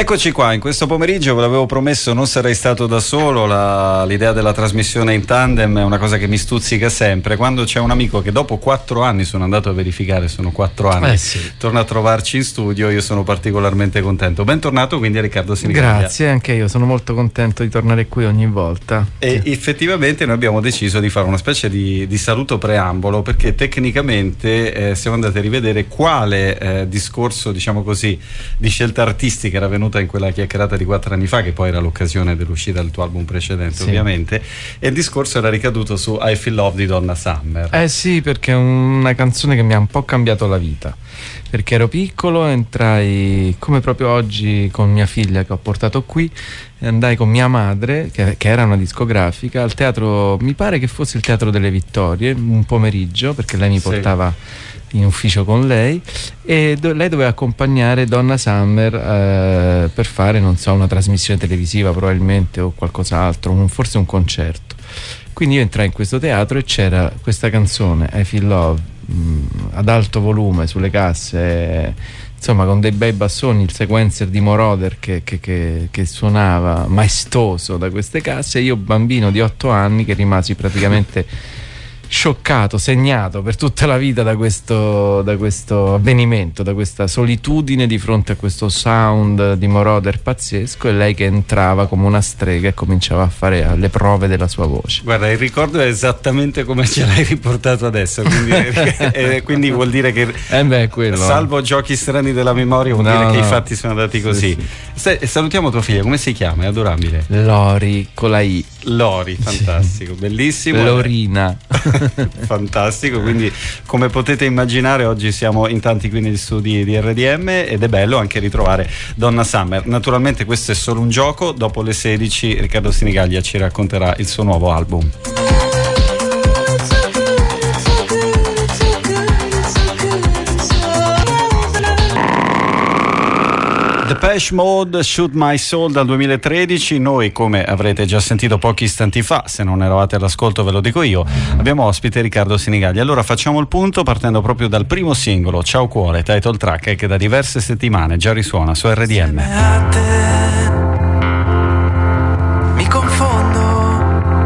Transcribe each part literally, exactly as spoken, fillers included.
Eccoci qua, in questo pomeriggio ve l'avevo promesso, non sarei stato da solo. La, l'idea della trasmissione in tandem è una cosa che mi stuzzica sempre. Quando c'è un amico che dopo quattro anni, sono andato a verificare, sono quattro anni, eh sì. torna a trovarci in studio, io sono particolarmente contento. Bentornato quindi a Riccardo Sinigaglia. Grazie, anche io sono molto contento di tornare qui ogni volta. E effettivamente noi abbiamo deciso di fare una specie di, di saluto preambolo, perché tecnicamente eh, siamo andati a rivedere quale eh, discorso, diciamo così, di scelta artistica era venuta in quella chiacchierata di quattro anni fa, che poi era l'occasione dell'uscita del tuo album precedente, sì. ovviamente, e il discorso era ricaduto su I Feel Love di Donna Summer. Eh sì, perché è una canzone che mi ha un po' cambiato la vita, perché ero piccolo, entrai come proprio oggi con mia figlia che ho portato qui, andai con mia madre che, che era una discografica al teatro, mi pare che fosse il Teatro delle Vittorie, un pomeriggio, perché lei mi portava sì. in ufficio con lei, e do- lei doveva accompagnare Donna Summer eh, per fare, non so, una trasmissione televisiva probabilmente o qualcos'altro, un, forse un concerto. Quindi io entrai in questo teatro e c'era questa canzone I Feel Love mh, ad alto volume sulle casse, eh, insomma con dei bei bassoni, il sequencer di Moroder che, che, che, che suonava maestoso da queste casse, e io bambino di otto anni che rimasi praticamente scioccato, segnato per tutta la vita da questo, da questo avvenimento, da questa solitudine di fronte a questo sound di Moroder pazzesco, e lei che entrava come una strega e cominciava a fare le prove della sua voce. Guarda, il ricordo è esattamente come ce l'hai riportato adesso, quindi, eh, quindi vuol dire che eh beh, quello, salvo giochi strani della memoria, vuol no, dire no. che i fatti sono andati così. Sì, sì. Salutiamo tua figlia, come si chiama? È adorabile. Lori con la I. Lori, fantastico, sì. Bellissimo. Lorina. Fantastico, quindi come potete immaginare oggi siamo in tanti qui negli studi di R D M ed è bello anche ritrovare Donna Summer. Naturalmente questo è solo un gioco, dopo le sedici Riccardo Sinigaglia ci racconterà il suo nuovo album. Depeche Mode, Shoot My Soul dal duemilatredici. Noi, come avrete già sentito pochi istanti fa, se non eravate all'ascolto ve lo dico io, abbiamo ospite Riccardo Sinigaglia. Allora facciamo il punto partendo proprio dal primo singolo, Ciao Cuore, title track, che da diverse settimane già risuona su R D M. A te mi confondo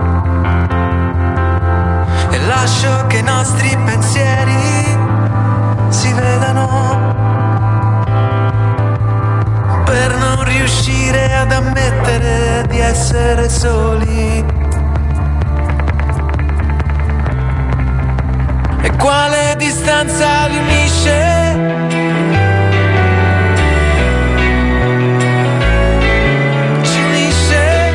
e lascio che i nostri pensieri si vedano, per non riuscire ad ammettere di essere soli. E quale distanza li unisce? Ci unisce.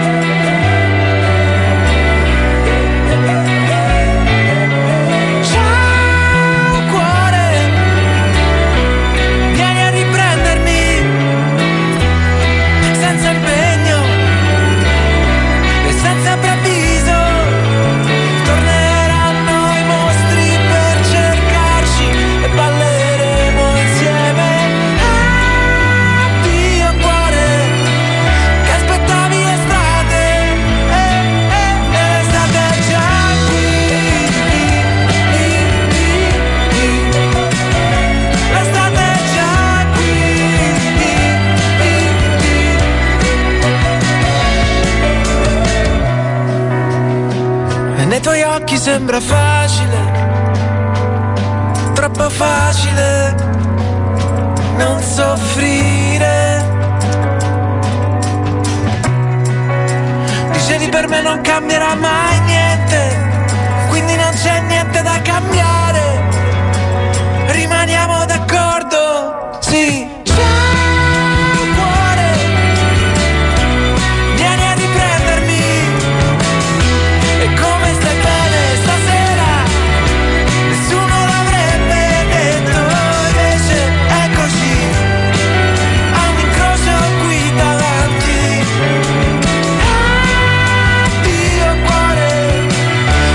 Ciao cuore, vieni a riprendermi. Senza impegno e senza preavviso, torneranno i mostri per cercarci e balleremo insieme. Addio cuore, che aspettavi l'estate, eh, eh, l'estate è già qui. L'estate è già qui. E nei tuoi occhi sembra facile, troppo facile non soffrire. Dicevi per me non cambierà mai niente, quindi non c'è niente da cambiare. Rimaniamo d'accordo, sì. Ciao cuore, vieni a riprendermi. E come stai bene stasera? Nessuno l'avrebbe detto, invece è così, a un incrocio qui davanti. Addio cuore,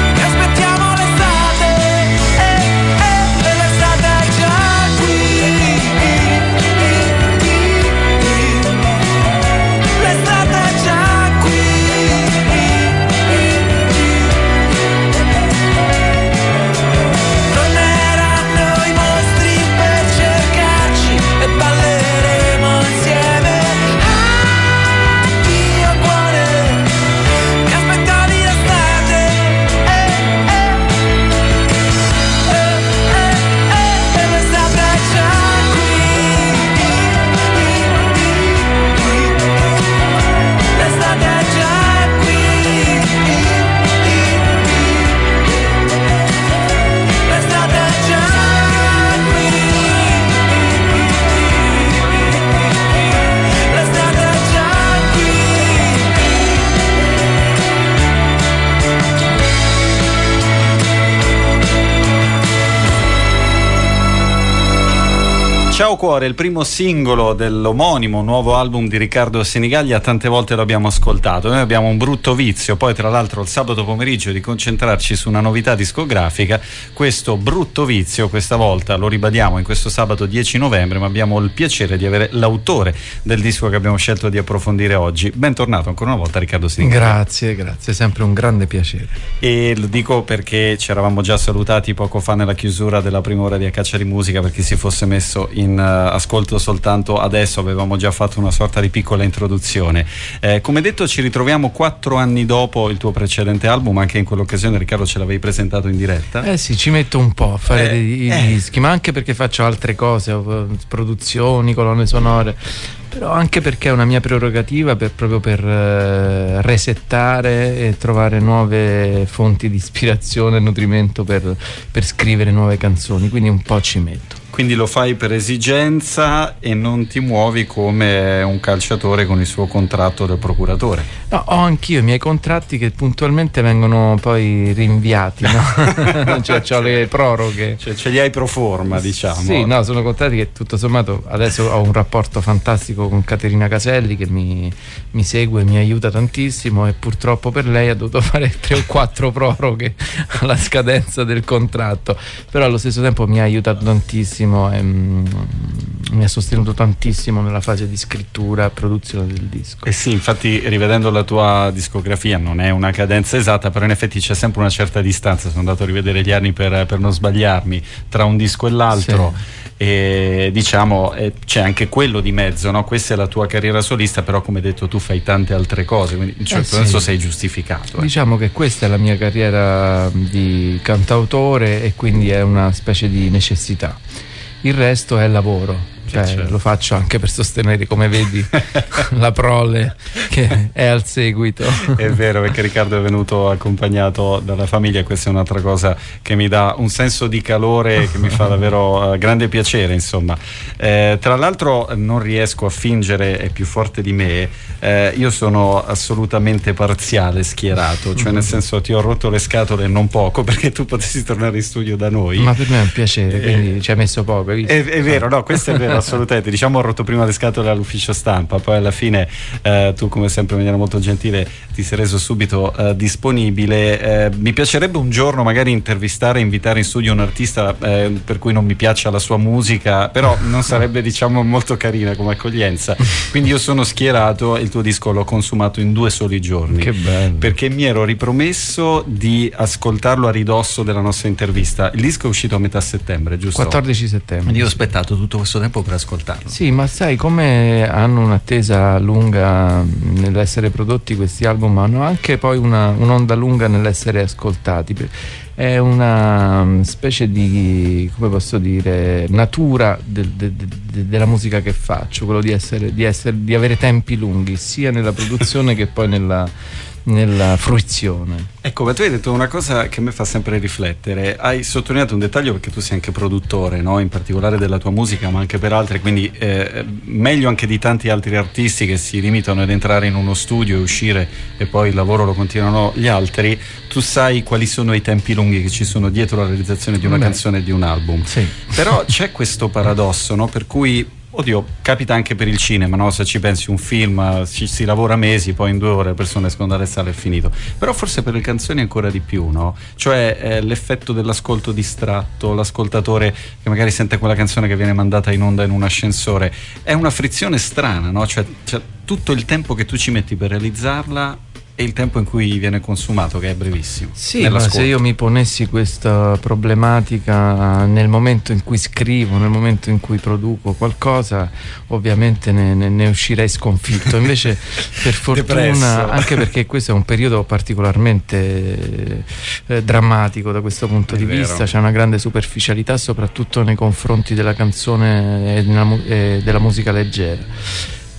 Ciao Cuore, il primo singolo dell'omonimo nuovo album di Riccardo Sinigaglia, tante volte lo abbiamo ascoltato. Noi abbiamo un brutto vizio, poi tra l'altro il sabato pomeriggio, di concentrarci su una novità discografica. Questo brutto vizio, questa volta lo ribadiamo in questo sabato dieci novembre, ma abbiamo il piacere di avere l'autore del disco che abbiamo scelto di approfondire oggi. Bentornato ancora una volta Riccardo Sinigaglia. Grazie, grazie, sempre un grande piacere. E lo dico perché ci eravamo già salutati poco fa nella chiusura della prima ora di A Caccia di Musica, per chi si fosse messo in in uh, ascolto soltanto adesso. Avevamo già fatto una sorta di piccola introduzione. Eh, come detto, ci ritroviamo quattro anni dopo il tuo precedente album. Anche in quell'occasione, Riccardo, ce l'avevi presentato in diretta. Eh sì, ci metto un po' a fare eh, dei eh. dischi, ma anche perché faccio altre cose, produzioni, colonne sonore, però anche perché è una mia prerogativa per, proprio per uh, resettare e trovare nuove fonti di ispirazione e nutrimento per, per scrivere nuove canzoni, quindi un po' ci metto. Quindi lo fai per esigenza e non ti muovi come un calciatore con il suo contratto del procuratore. No, ho anch'io i miei contratti che puntualmente vengono poi rinviati, no? Cioè ho le proroghe. Cioè ce li hai pro forma, diciamo. Sì, no, sono contratti che tutto sommato adesso ho un rapporto fantastico con Caterina Caselli che mi, mi segue, mi aiuta tantissimo, e purtroppo per lei ha dovuto fare tre o quattro proroghe alla scadenza del contratto, però allo stesso tempo mi ha aiutato tantissimo. E, mm, mi ha sostenuto tantissimo nella fase di scrittura e produzione del disco. Eh sì, infatti rivedendo la tua discografia non è una cadenza esatta, però in effetti c'è sempre una certa distanza. Sono andato a rivedere gli anni per, per non sbagliarmi tra un disco e l'altro. Sì. E diciamo eh, c'è anche quello di mezzo, no? Questa è la tua carriera solista, però come detto tu fai tante altre cose, quindi in certo eh senso sì. sei giustificato. Eh. Diciamo che questa è la mia carriera di cantautore e quindi è una specie di necessità. Il resto è lavoro. Cioè, certo. Lo faccio anche per sostenere, come vedi, la prole che è al seguito. È vero, perché Riccardo è venuto accompagnato dalla famiglia, questa è un'altra cosa che mi dà un senso di calore che mi fa davvero uh, grande piacere, insomma. Eh, tra l'altro non riesco a fingere, è più forte di me, eh, io sono assolutamente parziale, schierato, cioè nel senso ti ho rotto le scatole non poco perché tu potessi tornare in studio da noi. Ma per me è un piacere, quindi eh, ci hai messo poco, hai visto? È, è vero, no, questo è vero. Assolutamente, diciamo ho rotto prima le scatole all'ufficio stampa, poi alla fine eh, tu come sempre in maniera molto gentile ti sei reso subito eh, disponibile. Eh, mi piacerebbe un giorno magari intervistare, invitare in studio un artista eh, per cui non mi piaccia la sua musica, però non sarebbe diciamo molto carina come accoglienza, quindi io sono schierato. Il tuo disco l'ho consumato in due soli giorni. Che bello. Perché mi ero ripromesso di ascoltarlo a ridosso della nostra intervista. Il disco è uscito a metà settembre, giusto? quattordici settembre. Quindi io ho aspettato tutto questo tempo per ascoltarlo. Sì, ma sai, come hanno un'attesa lunga nell'essere prodotti questi album, hanno anche poi una, un'onda lunga nell'essere ascoltati. È una specie di, come posso dire, natura de, de, de, della musica che faccio, quello di essere, di essere, di avere tempi lunghi sia nella produzione che poi nella nella fruizione. Ecco, ma tu hai detto una cosa che mi fa sempre riflettere. Hai sottolineato un dettaglio, perché tu sei anche produttore, no? In particolare della tua musica, ma anche per altre, quindi eh, meglio anche di tanti altri artisti che si limitano ad entrare in uno studio e uscire e poi il lavoro lo continuano gli altri. Tu sai quali sono i tempi lunghi che ci sono dietro la realizzazione di una Beh, canzone e di un album. Sì. Però c'è questo paradosso, no? Per cui oddio, capita anche per il cinema, no? Se ci pensi, un film ci si lavora mesi, poi in due ore le persone escono dalle sale, è finito. Però forse per le canzoni ancora di più, no? Cioè eh, l'effetto dell'ascolto distratto, l'ascoltatore che magari sente quella canzone che viene mandata in onda in un ascensore, è una frizione strana, no? Cioè, cioè tutto il tempo che tu ci metti per realizzarla e il tempo in cui viene consumato, che è brevissimo. Sì, ma se io mi ponessi questa problematica nel momento in cui scrivo, nel momento in cui produco qualcosa, ovviamente ne, ne, ne uscirei sconfitto. Invece per fortuna, Depresso. Anche perché questo è un periodo particolarmente eh, drammatico da questo punto è di vero. vista, c'è una grande superficialità soprattutto nei confronti della canzone e della, e della musica leggera.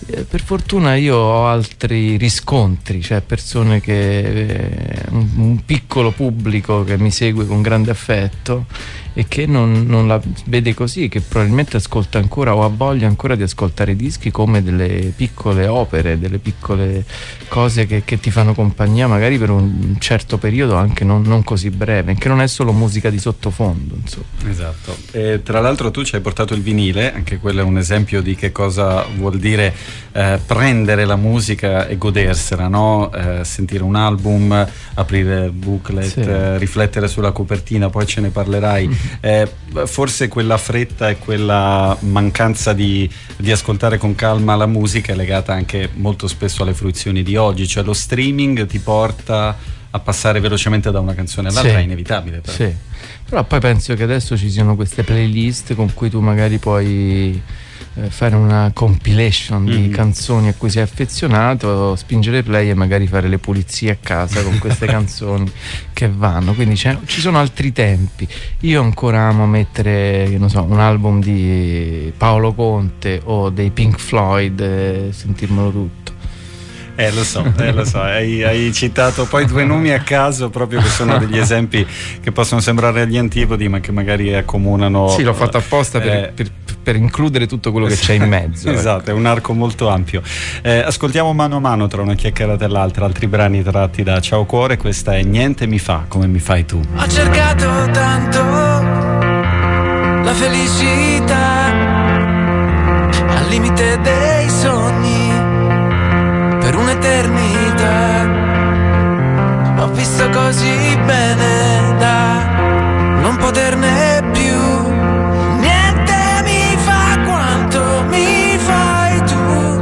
Eh, per fortuna io ho altri riscontri, cioè persone che eh, un, un piccolo pubblico che mi segue con grande affetto e che non, non la vede così, che probabilmente ascolta ancora o ha voglia ancora di ascoltare dischi come delle piccole opere, delle piccole cose che, che ti fanno compagnia magari per un certo periodo anche non, non così breve, che non è solo musica di sottofondo, insomma. Esatto. E tra l'altro tu ci hai portato il vinile, anche quello è un esempio di che cosa vuol dire eh, prendere la musica e godersela, no? Eh, sentire un album, aprire il booklet, sì. eh, riflettere sulla copertina, poi ce ne parlerai. Mm-hmm. Eh, forse quella fretta e quella mancanza di, di ascoltare con calma la musica è legata anche molto spesso alle fruizioni di oggi, cioè lo streaming ti porta a passare velocemente da una canzone all'altra, sì. È inevitabile però. Sì. Però poi penso che adesso ci siano queste playlist con cui tu magari puoi eh, fare una compilation mm. di canzoni a cui sei affezionato, spingere play e magari fare le pulizie a casa con queste canzoni che vanno, quindi ci sono altri tempi. Io ancora amo mettere, non so, un album di Paolo Conte o dei Pink Floyd e sentirmelo tutto. Eh lo so, eh, lo so. Hai, hai citato poi due nomi a caso proprio che sono degli esempi che possono sembrare agli antipodi ma che magari accomunano. Sì, l'ho fatto apposta per, eh, per, per includere tutto quello che c'è in mezzo. Esatto, ecco. È un arco molto ampio. Eh, ascoltiamo mano a mano tra una chiacchierata e l'altra altri brani tratti da Ciao Cuore. Questa è Niente mi fa come mi fai tu. Ho cercato tanto la felicità al limite dei sogni per un'eternità. Ho visto così bene da non poterne più. Niente mi fa quanto mi fai tu.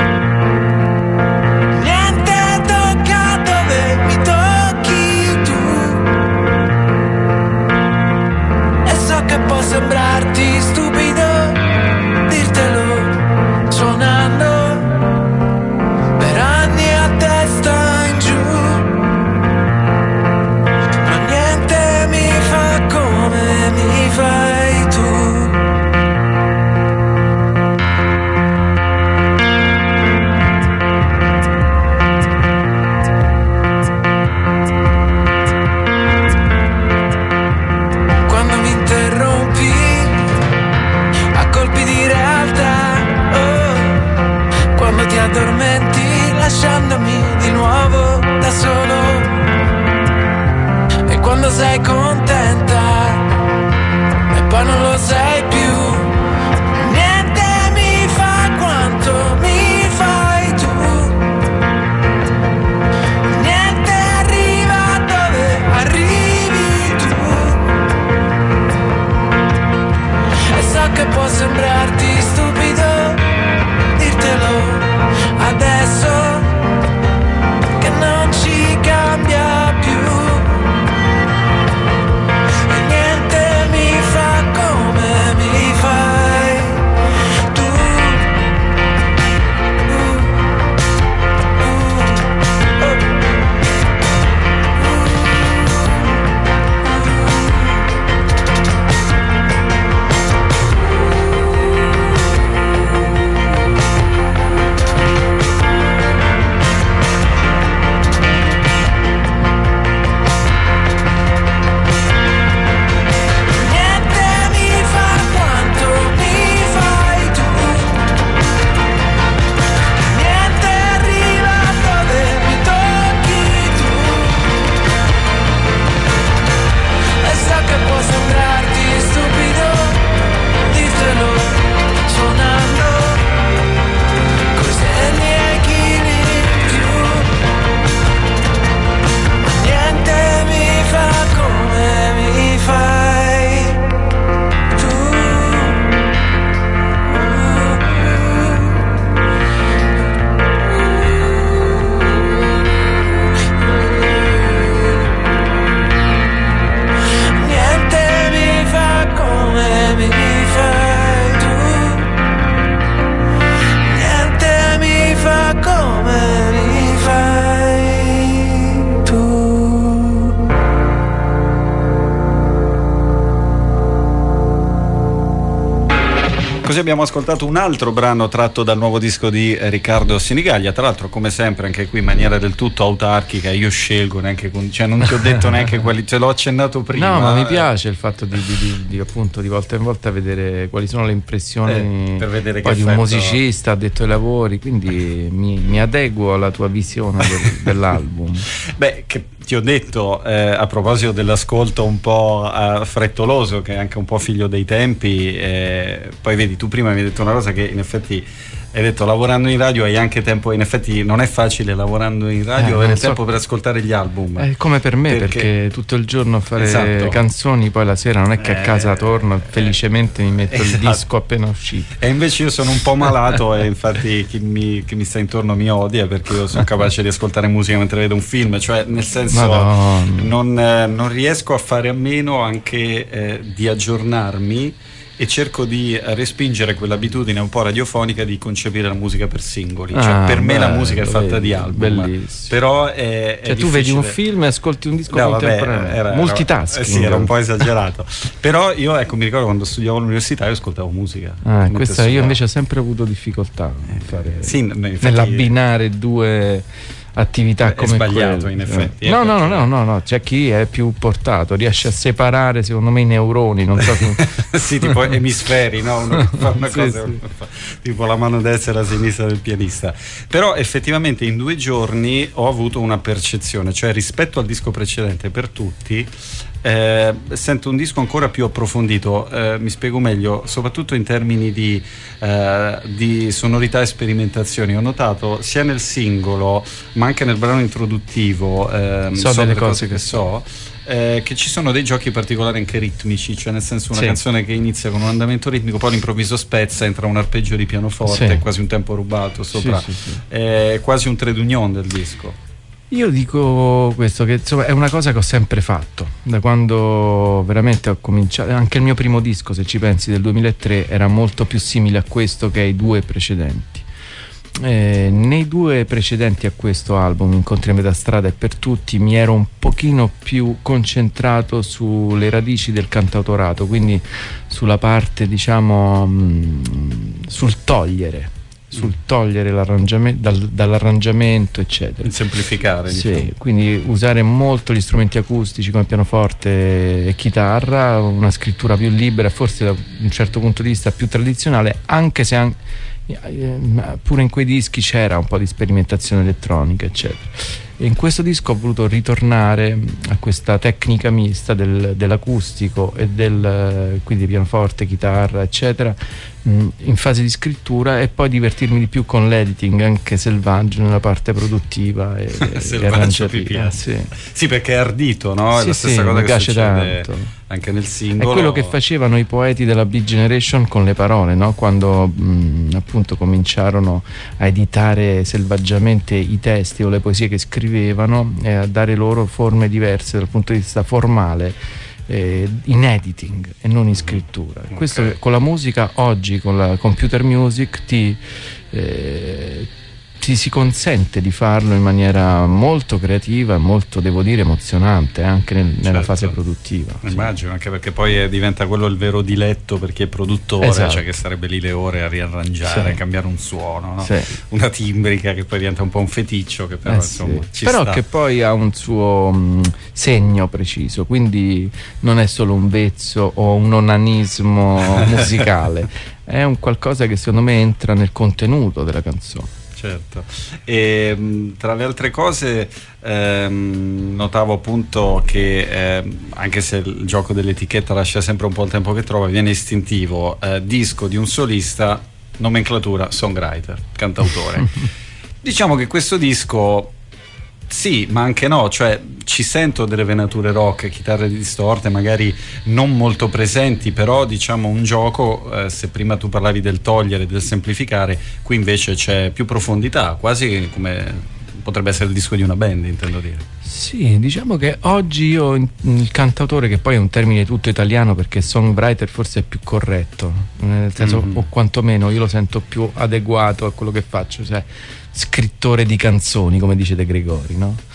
Niente tocca dove mi tocchi tu. E so che può sembrarti stupido dirtelo suonando fai tu. Quando mi interrompi a colpi di realtà, oh, quando ti addormenti lasciandomi di nuovo da solo, e quando sei contenta poi non lo sei più. Niente mi fa quanto mi fai tu. Niente arriva dove arrivi tu. E so che può sembrarti stupido dirtelo adesso che non ci cambia più. Come Così abbiamo ascoltato un altro brano tratto dal nuovo disco di Riccardo Sinigaglia, tra l'altro come sempre anche qui in maniera del tutto autarchica, io scelgo neanche con, cioè non ti ho detto neanche quali, te l'ho accennato prima. No, ma mi piace il fatto di, di, di, di appunto di volta in volta vedere quali sono le impressioni eh, per vedere poi che di un effetto... musicista addetto ai lavori, quindi mi, mi adeguo alla tua visione del, dell'album. Beh, che ti ho detto eh, a proposito dell'ascolto un po' eh, frettoloso, che è anche un po' figlio dei tempi, eh, poi vedi, tu prima mi hai detto una cosa che in effetti hai detto, lavorando in radio hai anche tempo, in effetti non è facile lavorando in radio eh, avere so. tempo per ascoltare gli album. È come per me, perché, perché tutto il giorno fare esatto. canzoni, poi la sera non è che a casa torno e felicemente mi metto esatto. il disco appena uscito. E invece io sono un po' malato e infatti chi mi, chi mi sta intorno mi odia, perché io sono capace di ascoltare musica mentre vedo un film, cioè nel senso non, eh, non riesco a fare a meno anche eh, di aggiornarmi, e cerco di respingere quell'abitudine un po' radiofonica di concepire la musica per singoli. Cioè, ah, per me bello, la musica è fatta vedi, di album. Bellissimo. Però è, cioè è tu vedi un film e ascolti un disco no, contemporaneo. Era, multitasking. Era, eh sì, era un po' esagerato. Però io, ecco, mi ricordo quando studiavo all'università io ascoltavo musica. Ah, questa io invece ho sempre avuto difficoltà a fare, sì, infatti, nell'abbinare due attività come è sbagliato quelle. in effetti no, no no no no no c'è chi è più portato, riesce a separare secondo me i neuroni, non so come... sì, tipo emisferi, no? Uno fa una sì, cosa sì. Fa, tipo la mano destra e la sinistra del pianista. Però effettivamente in due giorni ho avuto una percezione, cioè rispetto al disco precedente, per tutti Eh, sento un disco ancora più approfondito, eh, mi spiego meglio, soprattutto in termini di, eh, di sonorità e sperimentazioni. Ho notato sia nel singolo ma anche nel brano introduttivo, eh, so, so delle cose, cose che, che so eh, che ci sono dei giochi particolari anche ritmici, cioè nel senso una sì. canzone che inizia con un andamento ritmico, poi all'improvviso spezza, entra un arpeggio di pianoforte, sì. quasi un tempo rubato sopra, sì, sì, sì. È quasi un trait d'union del disco. Io dico questo, che insomma è una cosa che ho sempre fatto da quando veramente ho cominciato. Anche il mio primo disco, se ci pensi, del duemilatré, era molto più simile a questo che ai due precedenti. Eh, nei due precedenti a questo album, Incontri a metà strada e Per tutti, mi ero un pochino più concentrato sulle radici del cantautorato, quindi sulla parte, diciamo, mh, sul togliere sul togliere l'arrangiamento, dal, dall'arrangiamento eccetera, il semplificare, sì, diciamo. Quindi usare molto gli strumenti acustici come pianoforte e chitarra, una scrittura più libera, forse da un certo punto di vista più tradizionale, anche se an- pure in quei dischi c'era un po' di sperimentazione elettronica eccetera. E in questo disco ho voluto ritornare a questa tecnica mista del, dell'acustico e del, quindi pianoforte, chitarra eccetera, in fase di scrittura, e poi divertirmi di più con l'editing anche selvaggio nella parte produttiva e, e arrangiativa. Sì. sì, perché è ardito, no? È sì, la stessa sì, cosa mi che piace succede tanto. Anche nel singolo. È quello che facevano i poeti della Big Generation con le parole, no? Quando mh, appunto cominciarono a editare selvaggiamente i testi o le poesie che scrivevano e a dare loro forme diverse dal punto di vista formale, eh, in editing e non in scrittura. Okay. Questo con la musica oggi, con la computer music, ti eh, ti si consente di farlo in maniera molto creativa e molto, devo dire, emozionante anche nel, nella certo. fase produttiva. Immagino, sì. Anche perché poi diventa quello il vero diletto per chi è produttore, esatto. Cioè che sarebbe lì le ore a riarrangiare, sì. cambiare un suono, no? Sì. Una timbrica che poi diventa un po' un feticcio, che però eh insomma sì. ci però sta. Che poi ha un suo mh, segno preciso, quindi non è solo un vezzo o un onanismo musicale, è un qualcosa che secondo me entra nel contenuto della canzone. Certo, e tra le altre cose ehm, notavo appunto che eh, anche se il gioco dell'etichetta lascia sempre un po' il tempo che trova, viene istintivo, eh, disco di un solista, nomenclatura songwriter, cantautore. Diciamo che questo disco sì, ma anche no, cioè ci sento delle venature rock, chitarre distorte, magari non molto presenti, però diciamo un gioco, eh, se prima tu parlavi del togliere, del semplificare, qui invece c'è più profondità, quasi come potrebbe essere il disco di una band, intendo dire. Sì, diciamo che oggi io, il cantautore, che poi è un termine tutto italiano perché songwriter forse è più corretto, nel senso, mm-hmm. o quantomeno io lo sento più adeguato a quello che faccio, cioè scrittore di canzoni, come dice De Gregori, no? Mm.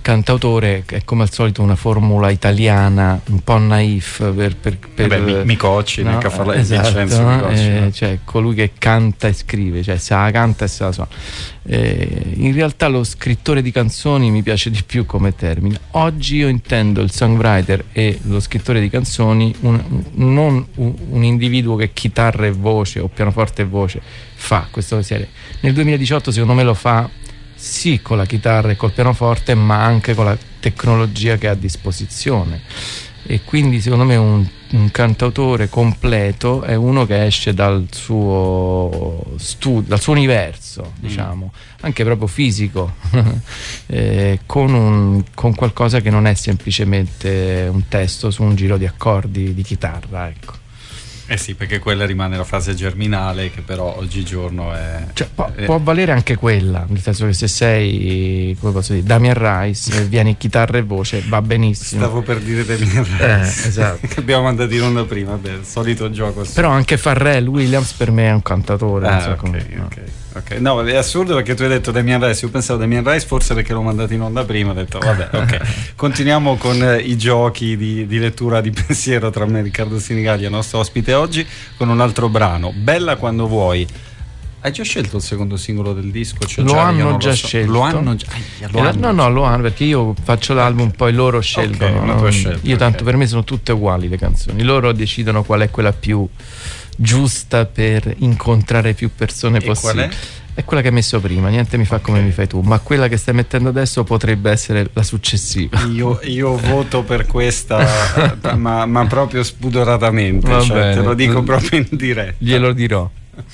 cantautore è come al solito una formula italiana un po' naif per, per, per Beh, Micocci, no? nel Caffarello, esatto, Vincenzo Micocci, eh, no? cioè colui che canta e scrive, cioè se la canta e se la suona. Eh, in realtà lo scrittore di canzoni mi piace di più come termine. Oggi io intendo il songwriter e lo scrittore di canzoni un, non un, un individuo che chitarra e voce o pianoforte e voce fa questo mestiere. Nel duemiladiciotto secondo me lo fa sì con la chitarra e col pianoforte, ma anche con la tecnologia che ha a disposizione, e quindi secondo me un, un cantautore completo è uno che esce dal suo studio, dal suo universo, diciamo, mm. anche proprio fisico, eh, con, un, con qualcosa che non è semplicemente un testo su un giro di accordi di chitarra, ecco. Eh sì, perché quella rimane la fase germinale, che però oggigiorno è... Cioè, può, è... può valere anche quella, nel senso che se sei, come posso dire, Damien Rice e vieni chitarra e voce, va benissimo. Stavo per dire Damien Rice, eh, esatto. che abbiamo mandato in onda prima, beh, il solito gioco. Però anche Pharrell Williams per me è un cantatore. Ah, non so ok, come, ok. no. Okay. No, è assurdo perché tu hai detto Damien Rice, io pensavo Damien Rice forse perché l'ho mandato in onda prima, ho detto vabbè, ok. Continuiamo con eh, i giochi di, di lettura di pensiero tra me e Riccardo Sinigallia, nostro ospite oggi, con un altro brano, Bella quando vuoi. Hai già scelto il secondo singolo del disco? Cioè, lo già, hanno già so. scelto. Lo hanno già ah, lo eh, hanno. No, no, lo hanno, perché io faccio l'album, poi loro scelgono. Okay, una tua scelta, io tanto okay. per me sono tutte uguali le canzoni. Loro decidono qual è quella più giusta per incontrare più persone e possibili. Qual è? È quella che hai messo prima, niente mi fa okay. come mi fai tu, ma quella che stai mettendo adesso potrebbe essere la successiva. Io, io voto per questa, ma, ma proprio spudoratamente, cioè, te lo dico proprio in diretta. Glielo dirò.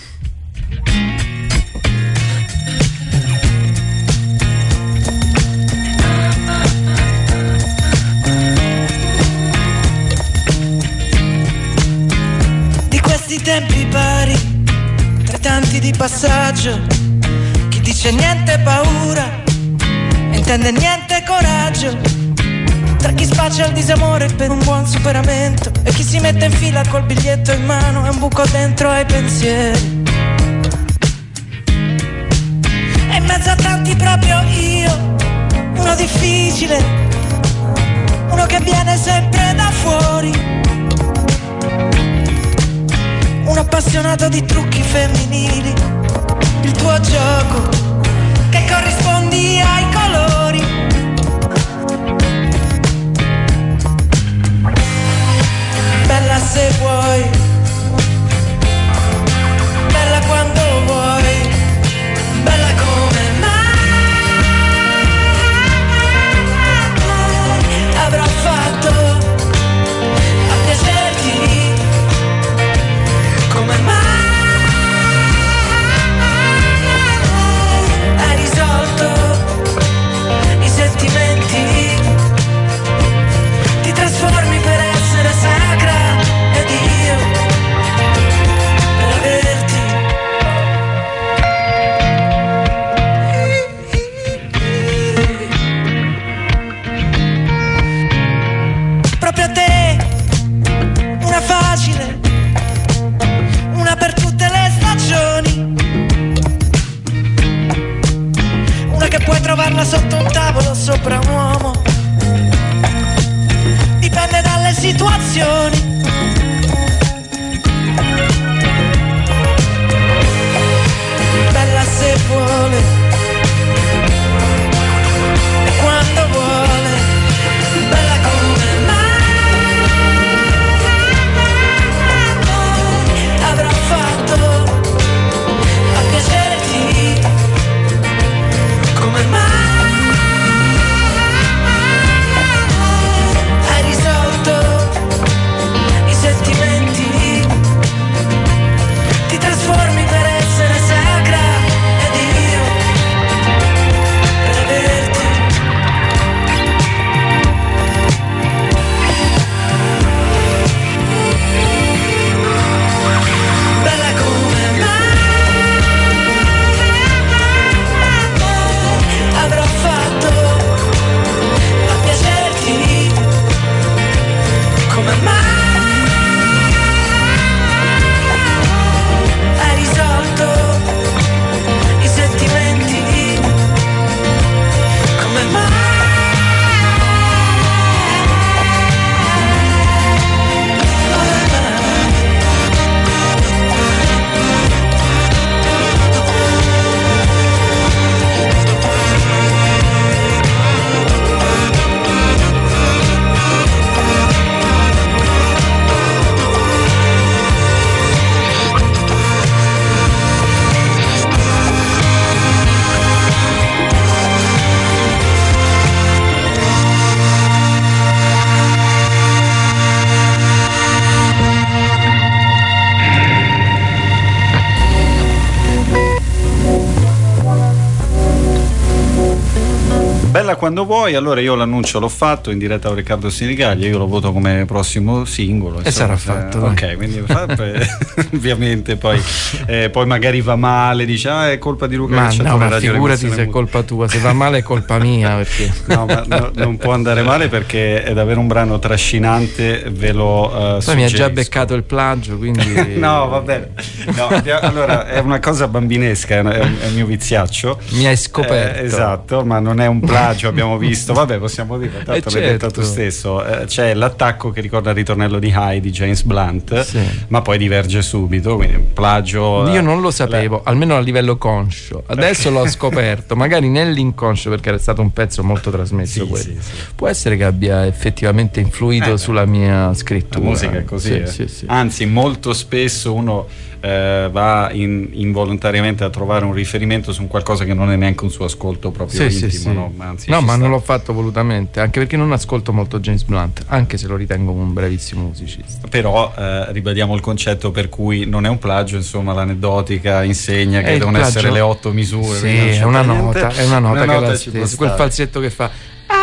Di questi tempi pari, tra tanti di passaggio, chi dice niente paura e intende niente coraggio, tra chi spaccia il disamore per un buon superamento e chi si mette in fila col biglietto in mano e un buco dentro ai pensieri. E in mezzo a tanti proprio io, uno difficile, uno che viene sempre da fuori, un appassionato di trucchi femminili, il tuo gioco che corrispondi ai colori. Bella se vuoi, bella quando vuoi, bella come mai avrò fatto a piacerti. Come mai hai risolto i sentimenti? Ti trasformi per essere sacra ed io per averti. Proprio a te, una facile, una per tutte le stagioni, una che puoi trovarla sotto un tavolo sopra un uomo, dipende dalle situazioni. Bella se vuole e quando vuole, bella come mai avrò fatto a piacerti. Come mai hai risolto i sentimenti? Ti trasformi per essere sacra ed io per averti. Bella come mai avrò fatto a piacerti. Come mai hai risolto i sentimenti? Come mai Bella quando vuoi. Allora io l'annuncio l'ho fatto in diretta con Riccardo Sinigaglia, io lo voto come prossimo singolo, e sarà fatto, eh, ok, quindi fa, poi, ovviamente poi, eh, poi magari va male, dice ah è colpa di Luca ma Cacciatore, no, ma Radio figurati se è colpa tua, se va male è colpa mia, perché no, ma no, non può andare male perché è davvero un brano trascinante, ve lo uh, poi mi ha già beccato il plagio, quindi no va bene, no, allora è una cosa bambinesca, è, un, è un mio viziaccio, mi hai scoperto, eh, esatto, ma non è un plagio, abbiamo visto, vabbè possiamo dire, tanto eh l'hai certo. detto tu stesso, eh, c'è l'attacco che ricorda il ritornello di High di James Blunt, sì. ma poi diverge subito, quindi un plagio. Io non lo sapevo, la... almeno a livello conscio, adesso l'ho scoperto, magari nell'inconscio, perché era stato un pezzo molto trasmesso, sì, quello. Sì, sì. Può essere che abbia effettivamente influito eh, sulla mia scrittura. La musica è così, sì, eh. sì, sì. Anzi molto spesso uno eh, va in, involontariamente a trovare un riferimento su qualcosa che non è neanche un suo ascolto proprio sì, intimo, sì, sì. no, Anzi, no ma sta. non l'ho fatto volutamente, anche perché non ascolto molto James Blunt, anche se lo ritengo un bravissimo musicista. Però eh, ribadiamo il concetto per cui non è un plagio, insomma l'aneddotica insegna che è devono plagio... essere le otto misure, sì, è una, nota, è una nota, una che nota è la stessa, quel falsetto che fa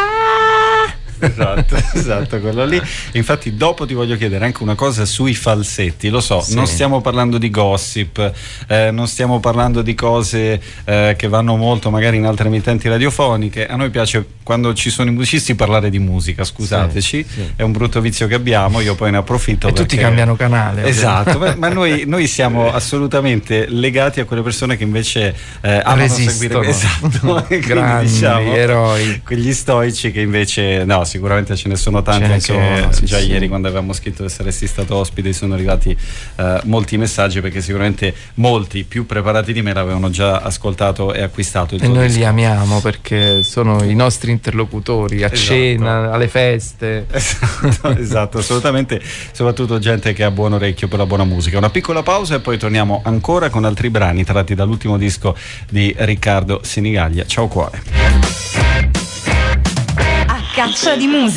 esatto, esatto, quello lì. Infatti dopo ti voglio chiedere anche una cosa sui falsetti, lo so, sì. Non stiamo parlando di gossip, eh, non stiamo parlando di cose eh, che vanno molto magari in altre emittenti radiofoniche, a noi piace quando ci sono i musicisti parlare di musica, scusateci, sì, sì. È un brutto vizio che abbiamo, io poi ne approfitto e perché... tutti cambiano canale, esatto, ma, ma noi, noi siamo assolutamente legati a quelle persone che invece eh, amano resistono, seguire, esatto, grandi diciamo, eroi, quegli stoici che invece no, sicuramente ce ne sono tanti, ne anche sono, sì, già sì. Ieri quando avevamo scritto che saresti stato ospite sono arrivati uh, molti messaggi, perché sicuramente molti più preparati di me l'avevano già ascoltato e acquistato il e tuo noi disco. Li amiamo perché sono i nostri interlocutori a esatto. cena, alle feste, esatto, esatto, assolutamente, soprattutto gente che ha buon orecchio per la buona musica. Una piccola pausa e poi torniamo ancora con altri brani tratti dall'ultimo disco di Riccardo Sinigaglia. Ciao cuore. Caccia di musica.